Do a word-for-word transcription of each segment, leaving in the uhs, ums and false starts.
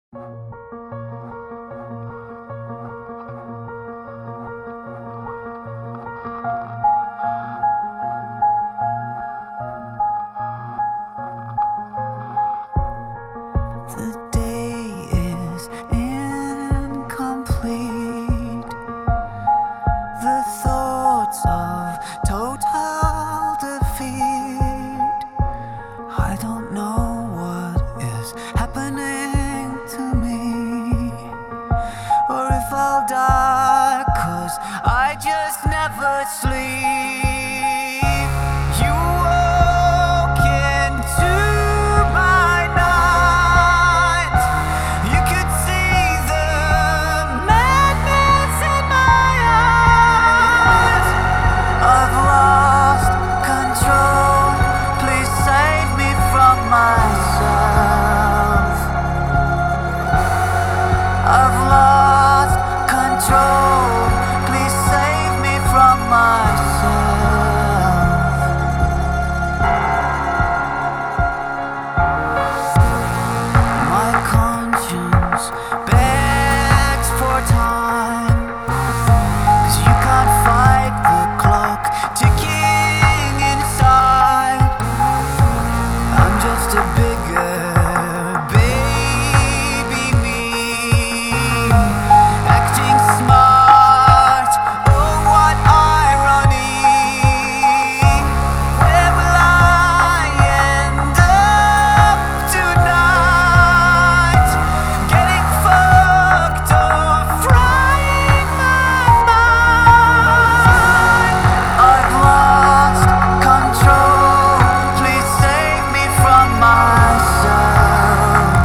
The day is incomplete. The thoughts of total defeat. I don't know what is happening to me, or if I'll die, 'cause I just never sleep. You walk into my night. You could see the madness in my eyes. I've lost control. Please save me from myself. I've lost control. Please save me from myself. My conscience begs for time, 'cause you can't fight the clock ticking inside. I'm just a bigger baby me, acting smart. Oh, what irony. Where will I end up tonight? Getting fucked or frying my mind. I've lost control. Please save me from myself.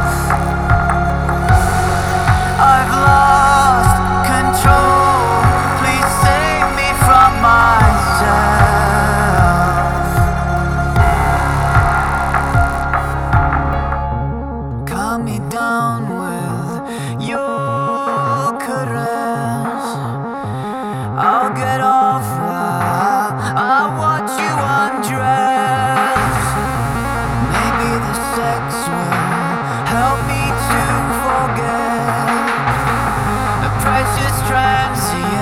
I've lost control. Please save me from myself. Calm me down with your caress. I'll get off while I watch you undress. Maybe the sex will help me to forget the precious transient